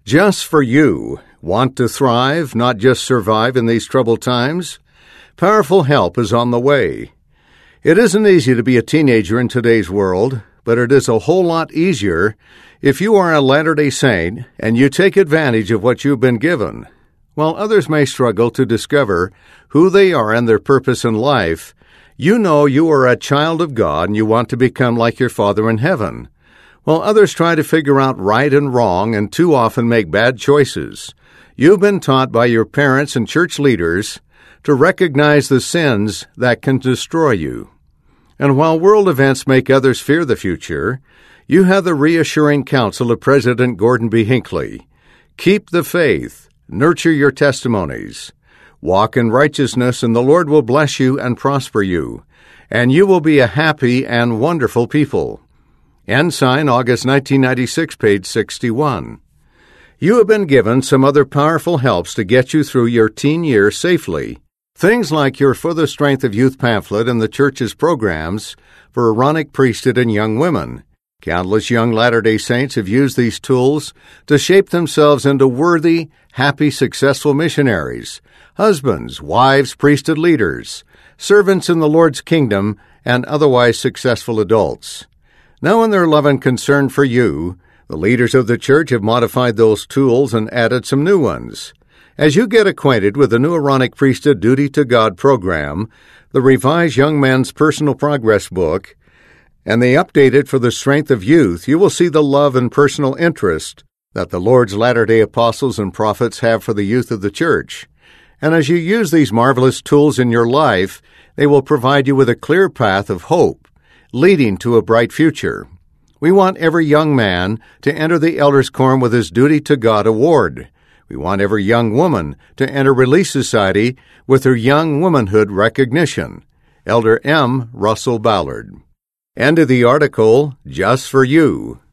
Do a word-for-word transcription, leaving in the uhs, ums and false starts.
Just for you. Want to thrive, not just survive in these troubled times? Powerful help is on the way. It isn't easy to be a teenager in today's world, but it is a whole lot easier if you are a Latter-day Saint and you take advantage of what you've been given. While others may struggle to discover who they are and their purpose in life, you know you are a child of God and you want to become like your Father in heaven. While others try to figure out right and wrong and too often make bad choices, you've been taught by your parents and church leaders to recognize the sins that can destroy you. And while world events make others fear the future, you have the reassuring counsel of President Gordon B. Hinckley. Keep the faith, nurture your testimonies, walk in righteousness, and the Lord will bless you and prosper you, and you will be a happy and wonderful people. Ensign, August nineteen ninety-six, page sixty-one. You have been given some other powerful helps to get you through your teen years safely. Things like your For the Strength of Youth pamphlet and the church's programs for Aaronic priesthood and young women. Countless young Latter-day Saints have used these tools to shape themselves into worthy, happy, successful missionaries, husbands, wives, priesthood leaders, servants in the Lord's kingdom, and otherwise successful adults. Now in their love and concern for you, the leaders of the church have modified those tools and added some new ones. As you get acquainted with the new Aaronic Priesthood Duty to God program, the revised Young Men's Personal Progress book, and the updated For the Strength of Youth, you will see the love and personal interest that the Lord's Latter-day Apostles and prophets have for the youth of the church. And as you use these marvelous tools in your life, they will provide you with a clear path of hope, leading to a bright future. We want every young man to enter the Elders' Quorum with his Duty to God award. We want every young woman to enter Relief Society with her Young Womanhood recognition. Elder M. Russell Ballard. End of the article, Just for You.